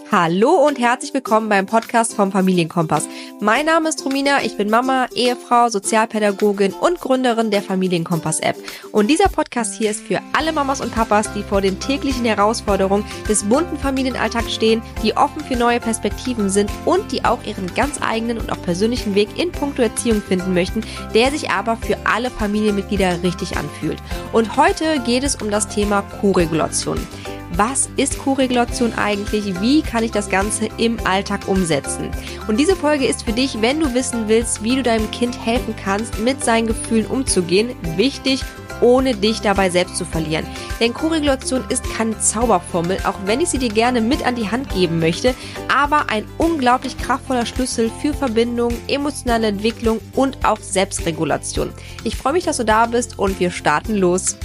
Hallo und herzlich willkommen beim Podcast vom Familienkompass. Mein Name ist Romina, ich bin Mama, Ehefrau, Sozialpädagogin und Gründerin der Familienkompass-App. Und dieser Podcast hier ist für alle Mamas und Papas, die vor den täglichen Herausforderungen des bunten Familienalltags stehen, die offen für neue Perspektiven sind und die auch ihren ganz eigenen und auch persönlichen Weg in puncto Erziehung finden möchten, der sich aber für alle Familienmitglieder richtig anfühlt. Und heute geht es um das Thema Co-Regulation. Was ist Co-Regulation eigentlich? Wie kann ich das Ganze im Alltag umsetzen? Und diese Folge ist für dich, wenn du wissen willst, wie du deinem Kind helfen kannst, mit seinen Gefühlen umzugehen, wichtig, ohne dich dabei selbst zu verlieren. Denn Co-Regulation ist keine Zauberformel, auch wenn ich sie dir gerne mit an die Hand geben möchte, aber ein unglaublich kraftvoller Schlüssel für Verbindung, emotionale Entwicklung und auch Selbstregulation. Ich freue mich, dass du da bist und wir starten los.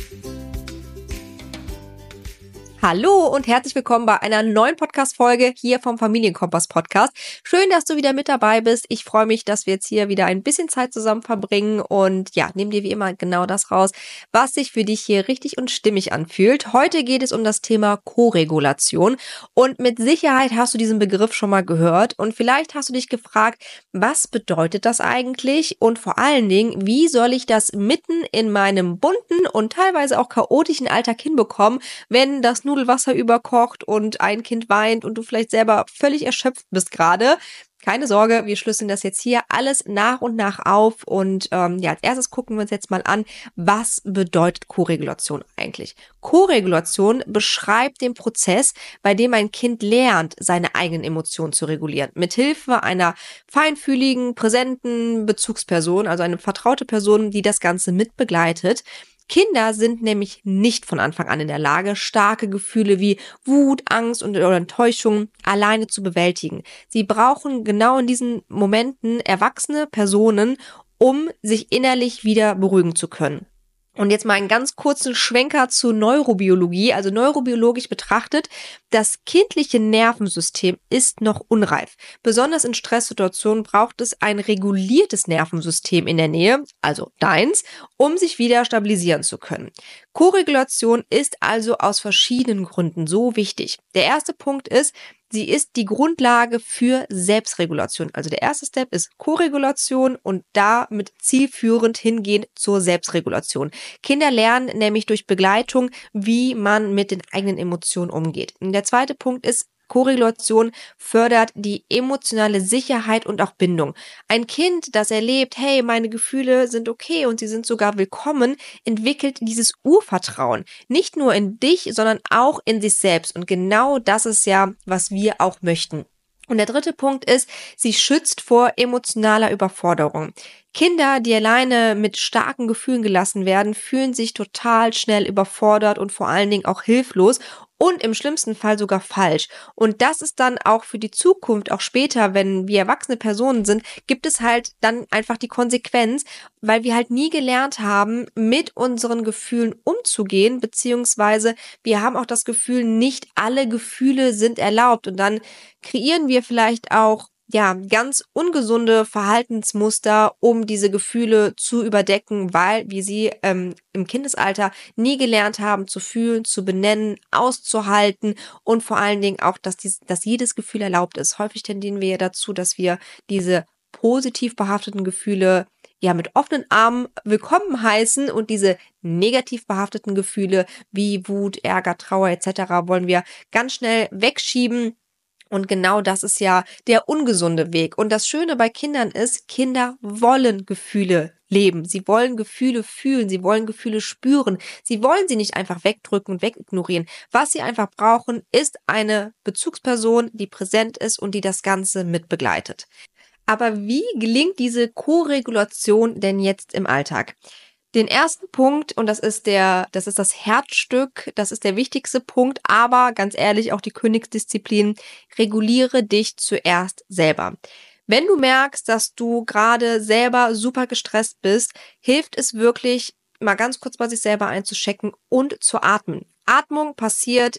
Hallo und herzlich willkommen bei einer neuen Podcast-Folge hier vom Familienkompass-Podcast. Schön, dass du wieder mit dabei bist. Ich freue mich, dass wir jetzt hier wieder ein bisschen Zeit zusammen verbringen und ja, nimm dir wie immer genau das raus, was sich für dich hier richtig und stimmig anfühlt. Heute geht es um das Thema Co-Regulation und mit Sicherheit hast du diesen Begriff schon mal gehört und vielleicht hast du dich gefragt, was bedeutet das eigentlich und vor allen Dingen, wie soll ich das mitten in meinem bunten und teilweise auch chaotischen Alltag hinbekommen, wenn das Nudelwasser überkocht und ein Kind weint und du vielleicht selber völlig erschöpft bist gerade. Keine Sorge, wir schlüsseln das jetzt hier alles nach und nach auf und als erstes gucken wir uns jetzt mal an, was bedeutet Co-Regulation eigentlich? Co-Regulation beschreibt den Prozess, bei dem ein Kind lernt, seine eigenen Emotionen zu regulieren, mithilfe einer feinfühligen, präsenten Bezugsperson, also eine vertraute Person, die das Ganze mitbegleitet. Kinder sind nämlich nicht von Anfang an in der Lage, starke Gefühle wie Wut, Angst oder Enttäuschung alleine zu bewältigen. Sie brauchen genau in diesen Momenten erwachsene Personen, um sich innerlich wieder beruhigen zu können. Und jetzt mal einen ganz kurzen Schwenker zur Neurobiologie. Also neurobiologisch betrachtet, das kindliche Nervensystem ist noch unreif. Besonders in Stresssituationen braucht es ein reguliertes Nervensystem in der Nähe, also deins, um sich wieder stabilisieren zu können. Co-Regulation ist also aus verschiedenen Gründen so wichtig. Der erste Punkt ist, sie ist die Grundlage für Selbstregulation. Also der erste Step ist Co-Regulation und damit zielführend hingehend zur Selbstregulation. Kinder lernen nämlich durch Begleitung, wie man mit den eigenen Emotionen umgeht. Und der zweite Punkt ist, Co-Regulation fördert die emotionale Sicherheit und auch Bindung. Ein Kind, das erlebt, hey, meine Gefühle sind okay und sie sind sogar willkommen, entwickelt dieses Urvertrauen. Nicht nur in dich, sondern auch in sich selbst. Und genau das ist ja, was wir auch möchten. Und der dritte Punkt ist, sie schützt vor emotionaler Überforderung. Kinder, die alleine mit starken Gefühlen gelassen werden, fühlen sich total schnell überfordert und vor allen Dingen auch hilflos und im schlimmsten Fall sogar falsch. Und das ist dann auch für die Zukunft, auch später, wenn wir erwachsene Personen sind, gibt es halt dann einfach die Konsequenz, weil wir halt nie gelernt haben, mit unseren Gefühlen umzugehen, beziehungsweise wir haben auch das Gefühl, nicht alle Gefühle sind erlaubt und dann kreieren wir vielleicht auch ganz ungesunde Verhaltensmuster, um diese Gefühle zu überdecken, weil wir sie im Kindesalter nie gelernt haben zu fühlen, zu benennen, auszuhalten und vor allen Dingen auch, dass jedes Gefühl erlaubt ist. Häufig tendieren wir ja dazu, dass wir diese positiv behafteten Gefühle mit offenen Armen willkommen heißen und diese negativ behafteten Gefühle wie Wut, Ärger, Trauer etc. wollen wir ganz schnell wegschieben. Und genau das ist ja der ungesunde Weg. Und das Schöne bei Kindern ist, Kinder wollen Gefühle leben. Sie wollen Gefühle fühlen. Sie wollen Gefühle spüren. Sie wollen sie nicht einfach wegdrücken und wegignorieren. Was sie einfach brauchen, ist eine Bezugsperson, die präsent ist und die das Ganze mitbegleitet. Aber wie gelingt diese Co-Regulation denn jetzt im Alltag? Den ersten Punkt, und das ist das Herzstück, das ist der wichtigste Punkt, aber ganz ehrlich auch die Königsdisziplin, reguliere dich zuerst selber. Wenn du merkst, dass du gerade selber super gestresst bist, hilft es wirklich, mal ganz kurz bei sich selber einzuchecken und zu atmen. Atmung passiert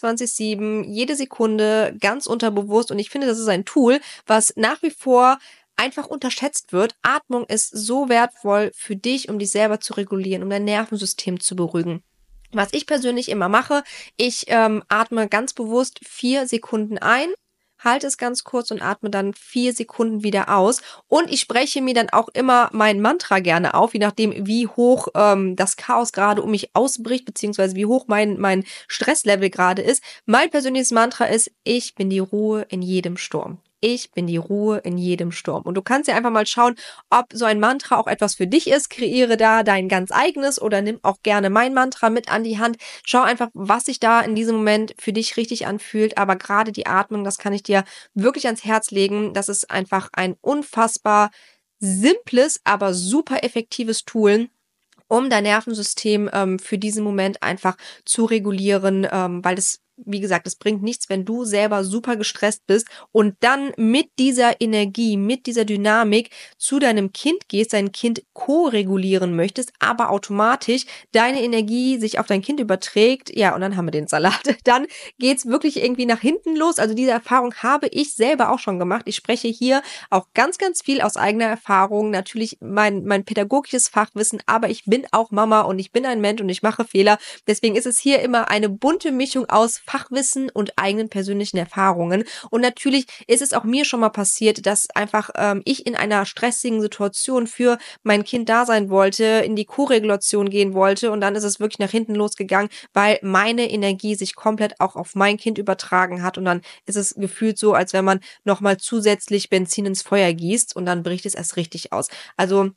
24/7, jede Sekunde, ganz unterbewusst und ich finde, das ist ein Tool, was nach wie vor einfach unterschätzt wird. Atmung ist so wertvoll für dich, um dich selber zu regulieren, um dein Nervensystem zu beruhigen. Was ich persönlich immer mache, ich atme ganz bewusst 4 Sekunden ein halte es ganz kurz und atme dann 4 Sekunden wieder aus. Und ich spreche mir dann auch immer mein Mantra gerne auf, je nachdem, wie hoch das Chaos gerade um mich ausbricht, beziehungsweise wie hoch mein Stresslevel gerade ist. Mein persönliches Mantra ist: Ich bin die Ruhe in jedem Sturm. Ich bin die Ruhe in jedem Sturm. Und du kannst ja einfach mal schauen, ob so ein Mantra auch etwas für dich ist. Kreiere da dein ganz eigenes oder nimm auch gerne mein Mantra mit an die Hand. Schau einfach, was sich da in diesem Moment für dich richtig anfühlt. Aber gerade die Atmung, das kann ich dir wirklich ans Herz legen. Das ist einfach ein unfassbar simples, aber super effektives Tool, um dein Nervensystem für diesen Moment einfach zu regulieren, weil es, wie gesagt, es bringt nichts, wenn du selber super gestresst bist und dann mit dieser Energie, mit dieser Dynamik zu deinem Kind gehst, dein Kind ko-regulieren möchtest, aber automatisch deine Energie sich auf dein Kind überträgt. Ja, und dann haben wir den Salat. Dann geht's wirklich irgendwie nach hinten los. Also diese Erfahrung habe ich selber auch schon gemacht. Ich spreche hier auch ganz, ganz viel aus eigener Erfahrung. Natürlich mein pädagogisches Fachwissen, aber ich bin auch Mama und ich bin ein Mensch und ich mache Fehler. Deswegen ist es hier immer eine bunte Mischung aus Fachwissen und eigenen persönlichen Erfahrungen. Und natürlich ist es auch mir schon mal passiert, dass einfach ich in einer stressigen Situation für mein Kind da sein wollte, in die Co-Regulation gehen wollte und dann ist es wirklich nach hinten losgegangen, weil meine Energie sich komplett auch auf mein Kind übertragen hat und dann ist es gefühlt so, als wenn man nochmal zusätzlich Benzin ins Feuer gießt und dann bricht es erst richtig aus. Also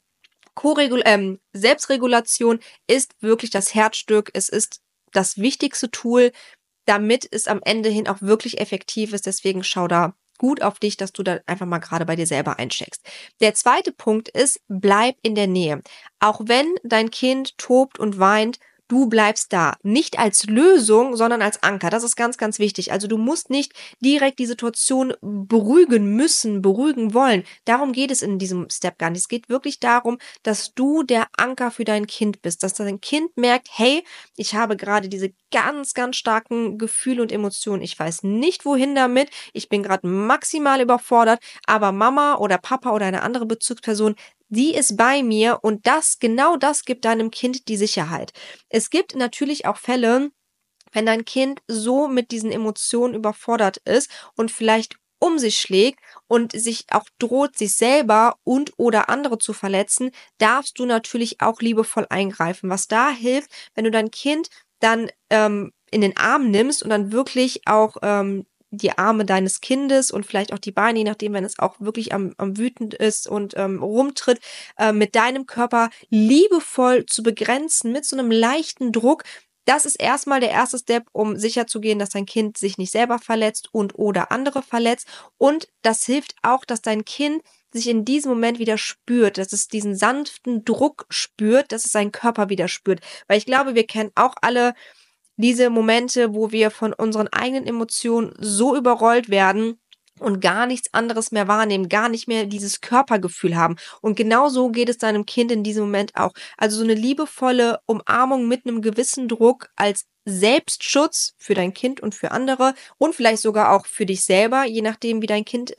Selbstregulation ist wirklich das Herzstück. Es ist das wichtigste Tool, damit es am Ende hin auch wirklich effektiv ist. Deswegen schau da gut auf dich, dass du da einfach mal gerade bei dir selber eincheckst. Der zweite Punkt ist, bleib in der Nähe. Auch wenn dein Kind tobt und weint, du bleibst da. Nicht als Lösung, sondern als Anker. Das ist ganz, ganz wichtig. Also du musst nicht direkt die Situation beruhigen müssen, beruhigen wollen. Darum geht es in diesem Step gar nicht. Es geht wirklich darum, dass du der Anker für dein Kind bist. Dass dein Kind merkt, hey, ich habe gerade diese ganz, ganz starken Gefühle und Emotionen. Ich weiß nicht, wohin damit. Ich bin gerade maximal überfordert. Aber Mama oder Papa oder eine andere Bezugsperson, die ist bei mir und genau das gibt deinem Kind die Sicherheit. Es gibt natürlich auch Fälle, wenn dein Kind so mit diesen Emotionen überfordert ist und vielleicht um sich schlägt und sich auch droht, sich selber und oder andere zu verletzen, darfst du natürlich auch liebevoll eingreifen. Was da hilft, wenn du dein Kind dann in den Arm nimmst und dann wirklich auch die Arme deines Kindes und vielleicht auch die Beine, je nachdem, wenn es auch wirklich am wütend ist und rumtritt, mit deinem Körper liebevoll zu begrenzen, mit so einem leichten Druck. Das ist erstmal der erste Step, um sicherzugehen, dass dein Kind sich nicht selber verletzt und oder andere verletzt. Und das hilft auch, dass dein Kind sich in diesem Moment wieder spürt, dass es diesen sanften Druck spürt, dass es seinen Körper wieder spürt. Weil ich glaube, wir kennen auch alle diese Momente, wo wir von unseren eigenen Emotionen so überrollt werden und gar nichts anderes mehr wahrnehmen, gar nicht mehr dieses Körpergefühl haben. Und genau so geht es deinem Kind in diesem Moment auch. Also so eine liebevolle Umarmung mit einem gewissen Druck als Selbstschutz für dein Kind und für andere und vielleicht sogar auch für dich selber, je nachdem, wie dein Kind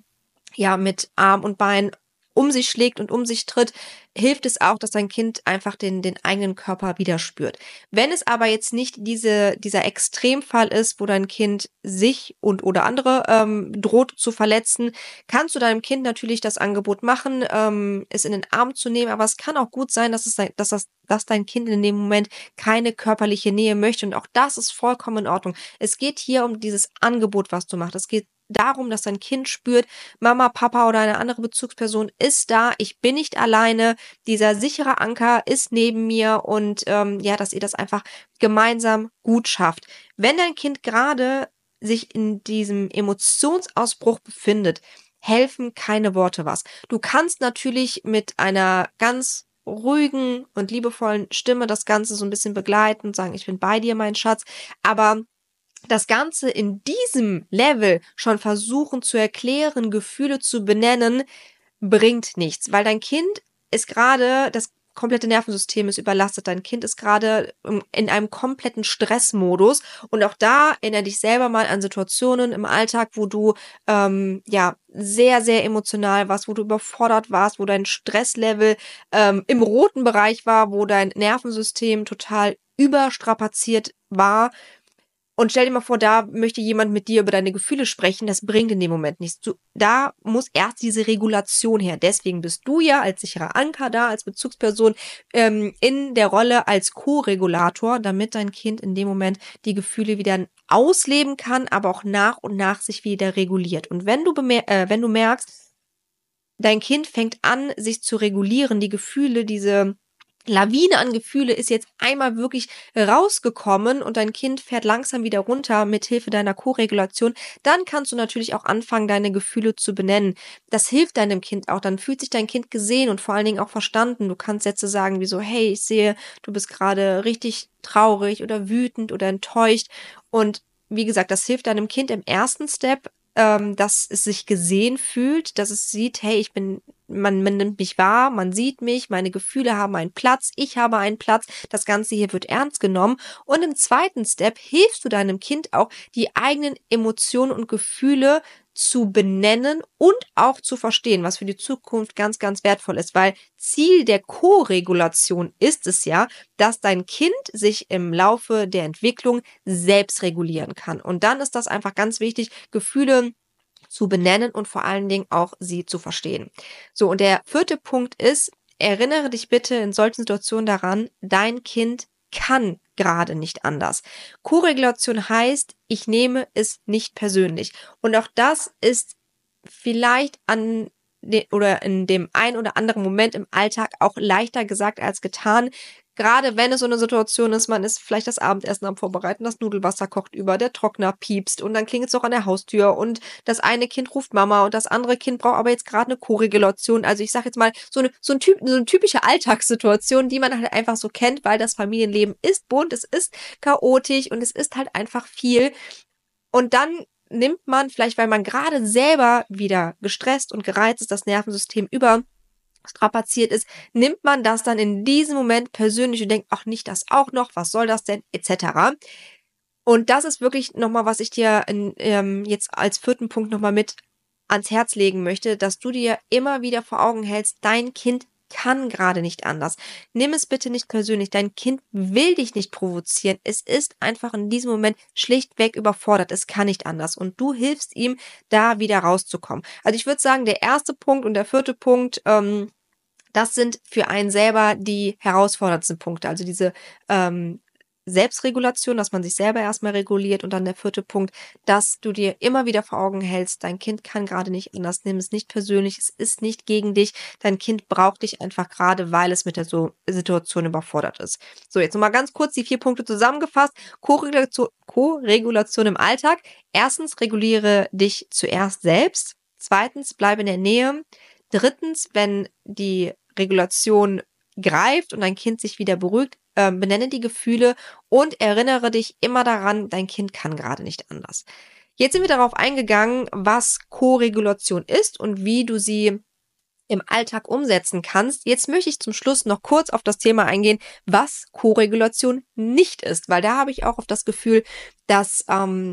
ja mit Arm und Bein um sich schlägt und um sich tritt, hilft es auch, dass dein Kind einfach den eigenen Körper wieder spürt. Wenn es aber jetzt nicht dieser Extremfall ist, wo dein Kind sich und oder andere droht zu verletzen, kannst du deinem Kind natürlich das Angebot machen, es in den Arm zu nehmen, aber es kann auch gut sein, dass dein Kind in dem Moment keine körperliche Nähe möchte und auch das ist vollkommen in Ordnung. Es geht hier um dieses Angebot, was du machst. Es geht darum, dass dein Kind spürt, Mama, Papa oder eine andere Bezugsperson ist da, ich bin nicht alleine, dieser sichere Anker ist neben mir und ja, dass ihr das einfach gemeinsam gut schafft. Wenn dein Kind gerade sich in diesem Emotionsausbruch befindet, helfen keine Worte was. Du kannst natürlich mit einer ganz ruhigen und liebevollen Stimme das Ganze so ein bisschen begleiten und sagen, ich bin bei dir, mein Schatz, aber das Ganze in diesem Level schon versuchen zu erklären, Gefühle zu benennen, bringt nichts, weil dein Kind ist gerade, das komplette Nervensystem ist überlastet, dein Kind ist gerade in einem kompletten Stressmodus und auch da erinnere dich selber mal an Situationen im Alltag, wo du ja sehr, sehr emotional warst, wo du überfordert warst, wo dein Stresslevel im roten Bereich war, wo dein Nervensystem total überstrapaziert war. Und stell dir mal vor, da möchte jemand mit dir über deine Gefühle sprechen, das bringt in dem Moment nichts. Da muss erst diese Regulation her. Deswegen bist du ja als sicherer Anker da, als Bezugsperson in der Rolle als Co-Regulator, damit dein Kind in dem Moment die Gefühle wieder ausleben kann, aber auch nach und nach sich wieder reguliert. Und wenn du merkst, dein Kind fängt an, sich zu regulieren, die Gefühle, diese Lawine an Gefühle ist jetzt einmal wirklich rausgekommen und dein Kind fährt langsam wieder runter mit Hilfe deiner Co-Regulation, dann kannst du natürlich auch anfangen, deine Gefühle zu benennen. Das hilft deinem Kind auch. Dann fühlt sich dein Kind gesehen und vor allen Dingen auch verstanden. Du kannst Sätze sagen wie so, hey, ich sehe, du bist gerade richtig traurig oder wütend oder enttäuscht. Und wie gesagt, das hilft deinem Kind im ersten Step, dass es sich gesehen fühlt, dass es sieht, hey, man nimmt mich wahr, man sieht mich, meine Gefühle haben einen Platz, ich habe einen Platz, das Ganze hier wird ernst genommen. Und im zweiten Step hilfst du deinem Kind auch, die eigenen Emotionen und Gefühle zu benennen und auch zu verstehen, was für die Zukunft ganz, ganz wertvoll ist, weil Ziel der Co-Regulation ist es ja, dass dein Kind sich im Laufe der Entwicklung selbst regulieren kann. Und dann ist das einfach ganz wichtig, Gefühle zu benennen und vor allen Dingen auch sie zu verstehen. So, und der vierte Punkt ist, erinnere dich bitte in solchen Situationen daran, dein Kind kann gerade nicht anders. Koregulation heißt, ich nehme es nicht persönlich. Und auch das ist vielleicht oder in dem ein oder anderen Moment im Alltag auch leichter gesagt als getan. Gerade wenn es so eine Situation ist, man ist vielleicht das Abendessen am Vorbereiten, das Nudelwasser kocht über, der Trockner piepst und dann klingelt es auch an der Haustür und das eine Kind ruft Mama und das andere Kind braucht aber jetzt gerade eine Koregulation. Also ich sage jetzt mal so eine typische Alltagssituation, die man halt einfach so kennt, weil das Familienleben ist bunt, es ist chaotisch und es ist halt einfach viel. Und dann nimmt man vielleicht, weil man gerade selber wieder gestresst und gereizt ist, das Nervensystem überstrapaziert ist, nimmt man das dann in diesem Moment persönlich und denkt, ach, nicht das auch noch, was soll das denn, etc. Und das ist wirklich nochmal, was ich dir jetzt als vierten Punkt nochmal mit ans Herz legen möchte, dass du dir immer wieder vor Augen hältst, dein Kind kann gerade nicht anders. Nimm es bitte nicht persönlich. Dein Kind will dich nicht provozieren. Es ist einfach in diesem Moment schlichtweg überfordert. Es kann nicht anders. Und du hilfst ihm, da wieder rauszukommen. Also ich würde sagen, der erste Punkt und der vierte Punkt, das sind für einen selber die herausforderndsten Punkte. Also diese Selbstregulation, dass man sich selber erstmal reguliert und dann der vierte Punkt, dass du dir immer wieder vor Augen hältst, dein Kind kann gerade nicht anders, nimm es nicht persönlich, es ist nicht gegen dich, dein Kind braucht dich einfach gerade, weil es mit der Situation überfordert ist. So, jetzt nochmal ganz kurz die 4 Punkte zusammengefasst. Co-Regulation im Alltag. Erstens, reguliere dich zuerst selbst. Zweitens, bleibe in der Nähe. Drittens, wenn die Regulation greift und dein Kind sich wieder beruhigt, benenne die Gefühle und erinnere dich immer daran, dein Kind kann gerade nicht anders. Jetzt sind wir darauf eingegangen, was Co-Regulation ist und wie du sie im Alltag umsetzen kannst. Jetzt möchte ich zum Schluss noch kurz auf das Thema eingehen, was Co-Regulation nicht ist, weil da habe ich auch auf das Gefühl, dass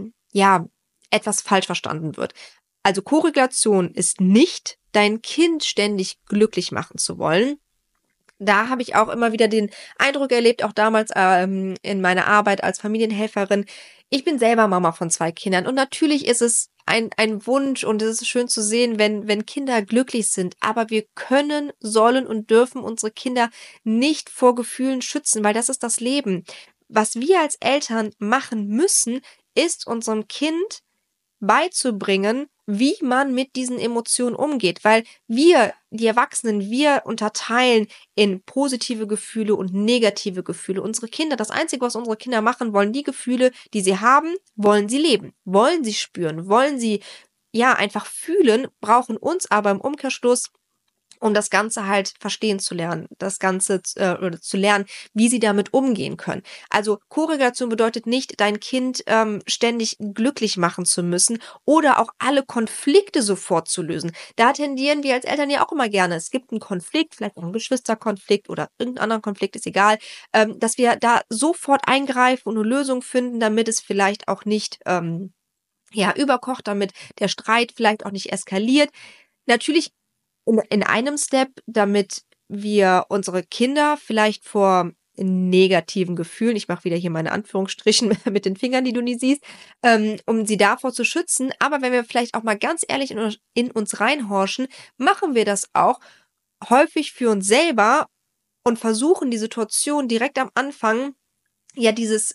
etwas falsch verstanden wird. Also Co-Regulation ist nicht, dein Kind ständig glücklich machen zu wollen. Da habe ich auch immer wieder den Eindruck erlebt, auch damals in meiner Arbeit als Familienhelferin. Ich bin selber Mama von 2 Kindern und natürlich ist es ein Wunsch und es ist schön zu sehen, wenn Kinder glücklich sind. Aber wir können, sollen und dürfen unsere Kinder nicht vor Gefühlen schützen, weil das ist das Leben. Was wir als Eltern machen müssen, ist unserem Kind beizubringen, wie man mit diesen Emotionen umgeht, weil wir, die Erwachsenen, wir unterteilen in positive Gefühle und negative Gefühle. Unsere Kinder, das Einzige, was unsere Kinder machen wollen, die Gefühle, die sie haben, wollen sie leben, wollen sie spüren, wollen sie ja einfach fühlen, brauchen uns aber im Umkehrschluss, um das Ganze halt verstehen zu lernen, das Ganze oder zu lernen, wie sie damit umgehen können. Also Korrelation bedeutet nicht, dein Kind ständig glücklich machen zu müssen oder auch alle Konflikte sofort zu lösen. Da tendieren wir als Eltern ja auch immer gerne. Es gibt einen Konflikt, vielleicht auch einen Geschwisterkonflikt oder irgendeinen anderen Konflikt, ist egal, dass wir da sofort eingreifen und eine Lösung finden, damit es vielleicht auch nicht überkocht, damit der Streit vielleicht auch nicht eskaliert. Natürlich in einem Step, damit wir unsere Kinder vielleicht vor negativen Gefühlen, ich mache wieder hier meine Anführungsstrichen mit den Fingern, die du nie siehst, um sie davor zu schützen. Aber wenn wir vielleicht auch mal ganz ehrlich in uns reinhorchen, machen wir das auch häufig für uns selber und versuchen die Situation direkt am Anfang ja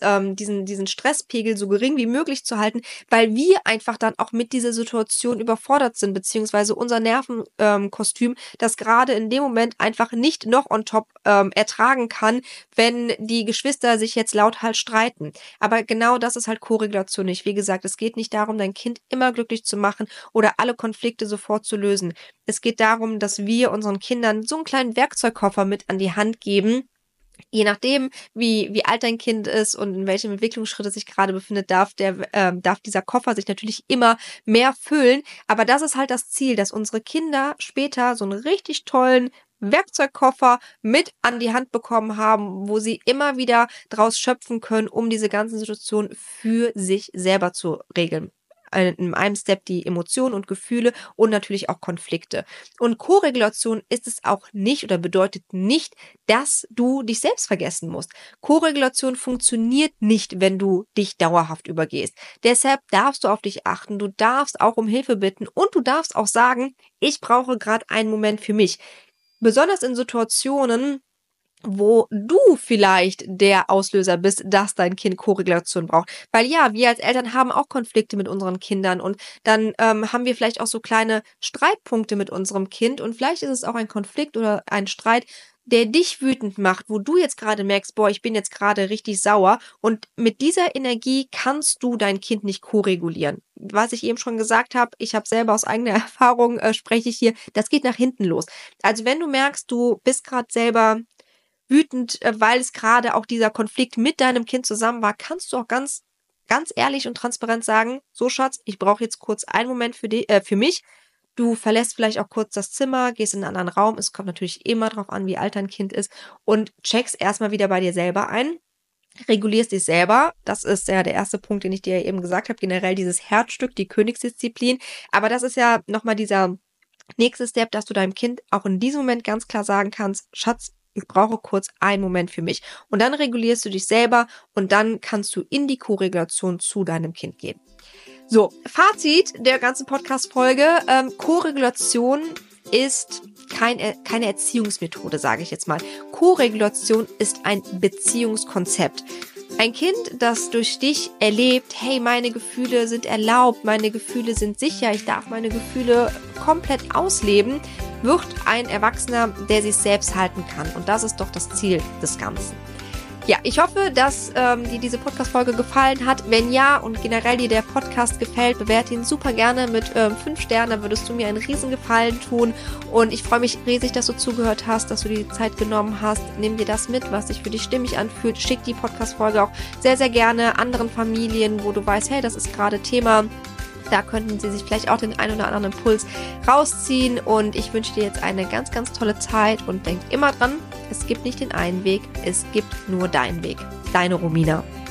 diesen Stresspegel so gering wie möglich zu halten, weil wir einfach dann auch mit dieser Situation überfordert sind, beziehungsweise unser Nervenkostüm, das gerade in dem Moment einfach nicht noch on top ertragen kann, wenn die Geschwister sich jetzt lauthals streiten. Aber genau das ist halt Koregulation nicht. Wie gesagt, es geht nicht darum, dein Kind immer glücklich zu machen oder alle Konflikte sofort zu lösen. Es geht darum, dass wir unseren Kindern so einen kleinen Werkzeugkoffer mit an die Hand geben. Je nachdem, wie alt dein Kind ist und in welchem Entwicklungsschritt es sich gerade befindet, darf dieser Koffer sich natürlich immer mehr füllen. Aber das ist halt das Ziel, dass unsere Kinder später so einen richtig tollen Werkzeugkoffer mit an die Hand bekommen haben, wo sie immer wieder draus schöpfen können, um diese ganzen Situationen für sich selber zu regeln. In einem Step die Emotionen und Gefühle und natürlich auch Konflikte. Und Koregulation ist es auch nicht oder bedeutet nicht, dass du dich selbst vergessen musst. Koregulation funktioniert nicht, wenn du dich dauerhaft übergehst. Deshalb darfst du auf dich achten, du darfst auch um Hilfe bitten und du darfst auch sagen, ich brauche gerade einen Moment für mich. Besonders in Situationen, wo du vielleicht der Auslöser bist, dass dein Kind Koregulation braucht. Weil ja, wir als Eltern haben auch Konflikte mit unseren Kindern und dann haben wir vielleicht auch so kleine Streitpunkte mit unserem Kind und vielleicht ist es auch ein Konflikt oder ein Streit, der dich wütend macht, wo du jetzt gerade merkst, boah, ich bin jetzt gerade richtig sauer und mit dieser Energie kannst du dein Kind nicht koregulieren. Was ich eben schon gesagt habe, ich habe selber aus eigener Erfahrung, spreche ich hier, das geht nach hinten los. Also wenn du merkst, du bist gerade selber wütend, weil es gerade auch dieser Konflikt mit deinem Kind zusammen war, kannst du auch ganz ehrlich und transparent sagen, so Schatz, ich brauche jetzt kurz einen Moment für mich. Du verlässt vielleicht auch kurz das Zimmer, gehst in einen anderen Raum. Es kommt natürlich immer darauf an, wie alt dein Kind ist und checkst erstmal wieder bei dir selber ein. Regulierst dich selber. Das ist ja der erste Punkt, den ich dir eben gesagt habe. Generell dieses Herzstück, die Königsdisziplin. Aber das ist ja nochmal dieser nächste Step, dass du deinem Kind auch in diesem Moment ganz klar sagen kannst, Schatz, ich brauche kurz einen Moment für mich. Und dann regulierst du dich selber und dann kannst du in die Koregulation zu deinem Kind gehen. So, Fazit der ganzen Podcast-Folge. Koregulation ist keine Erziehungsmethode, sage ich jetzt mal. Koregulation ist ein Beziehungskonzept. Ein Kind, das durch dich erlebt, hey, meine Gefühle sind erlaubt, meine Gefühle sind sicher, ich darf meine Gefühle komplett ausleben, wird ein Erwachsener, der sich selbst halten kann. Und das ist doch das Ziel des Ganzen. Ja, ich hoffe, dass dir diese Podcast-Folge gefallen hat. Wenn ja und generell dir der Podcast gefällt, bewerte ihn super gerne mit 5 Sternen. Da würdest du mir einen riesen Gefallen tun. Und ich freue mich riesig, dass du zugehört hast, dass du dir die Zeit genommen hast. Nimm dir das mit, was sich für dich stimmig anfühlt. Schick die Podcast-Folge auch sehr, sehr gerne anderen Familien, wo du weißt, hey, das ist gerade Thema. Da könnten sie sich vielleicht auch den einen oder anderen Impuls rausziehen. Und ich wünsche dir jetzt eine ganz, ganz tolle Zeit und denk immer dran, es gibt nicht den einen Weg, es gibt nur deinen Weg. Deine Romina.